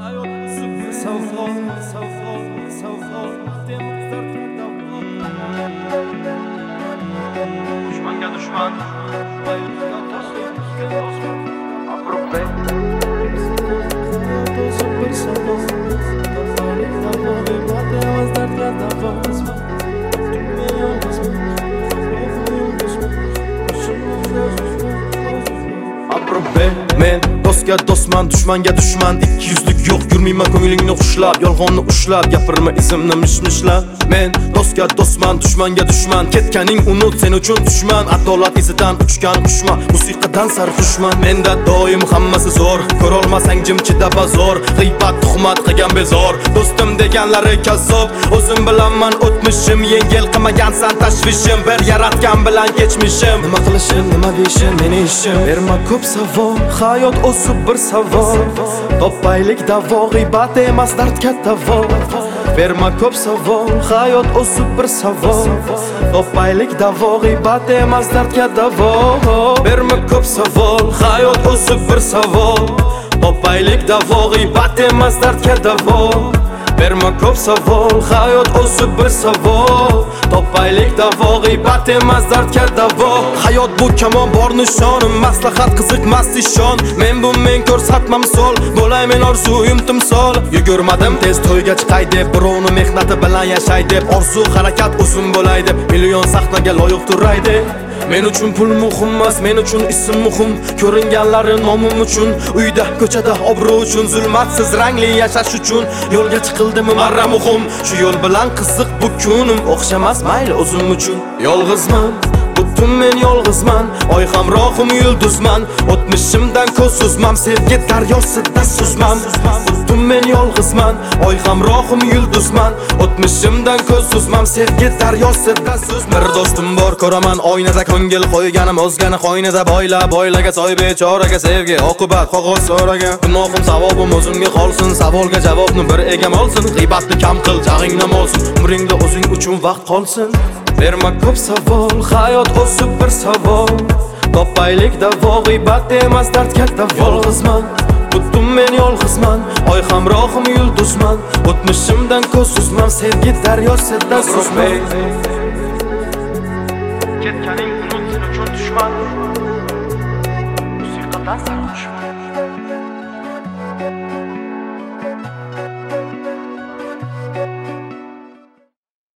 Düşmanga düşman men dostga dostman, dushmanga dushman. Ikki yuzlik yo'q, yurmayman ko'nglingni xushlab, yolg'onni ushlab, gapirma izimni mishmishlab. Men dostga dostman, dushmanga dushman. Ketganing unut, sen uchun dushman. Adolat izidan uchgan qushman, musiqadan sarxushman. Menda doim hammasi zo'r, ko'ra olmasang jimchida bazor. G'iybat, tuhmat qilgan bezor, do'stim deganlari kazzob. O'zim bilanman o'tmishim, yengil qilmagansan tashvishim. Bir yaratgan bilan kechmishim. Nima qilishim, nima deyishim, meni ishim. Berma ko'p savol, hayot o'sib bir savol. Topaylik davo, g'iybat emas dard katta vol. Berma ko'p savol, hayot o'sib bir savol. Topaylik davo, g'iybat emas dard katta vol. Berma ko'p savol, hayot o'sib bir savol. Topaylik davo, g'iybat emas dard katta vol. Berma ko'p savol, hayot o'sib bir savol. Topaylik davo, g'iybat emas dard katta vol. Hayot bu kamon bor nishonim, maslahat qiziqmas ishon. Men bu men ko'rsatma misol, bo'lay men orzuyim timsol. Yugurmadim tez to'yga chiqay deb, birovni mehnati bilan yashay deb. Orzu harakat o'zim bo'lay deb, million sahnaga loyiq turay deb. Men uchun pul muhim emas, men uchun ism muhim. Ko'ringanlari nomim uchun, uyda, ko'chada obro' uchun, zulmatsiz rangli yashash uchun. Yo'lga chiqildimi marra muhim, shu yo'l bilan qiziq bu kunim. O'xshamas mayli o'zim uchun. Yolg'izman, butun men yolg'izman. Oy hamrohim yulduzman, o'tmishimdan ko'z uzmam, sevgi daryosida suzmam. Butun men yolg'izman, oy hamrohim yulduzman, o'tmishimdan ko'z uzmam, sevgi daryosida suzmam. Bir do'stim bor ko'raman oynada, ko'ngil qo'yganim o'zgani qo'ynida. Boylaga soy bechoraga sevgi oqibat qog'oz so'ragan. Gunohim savobim o'zimga qolsin, savolga javobni bir egam olsin. G'iybatni kam qil, jag'ingni olsin, umringda o'zing uchun vaqt qolsin. Berma ko'p savol, hayot o'sib bir savol. Topaylik davo, g'iybat emas dard katta vol. Yolg'izman, butun men yolg'izman, oy hamrohim yulduzman, o'tmishimdan ko'z uzmam, sevgi daryosida suzmay. Ketganing unut, sen uchun dushman. Musiqadan sarxushman.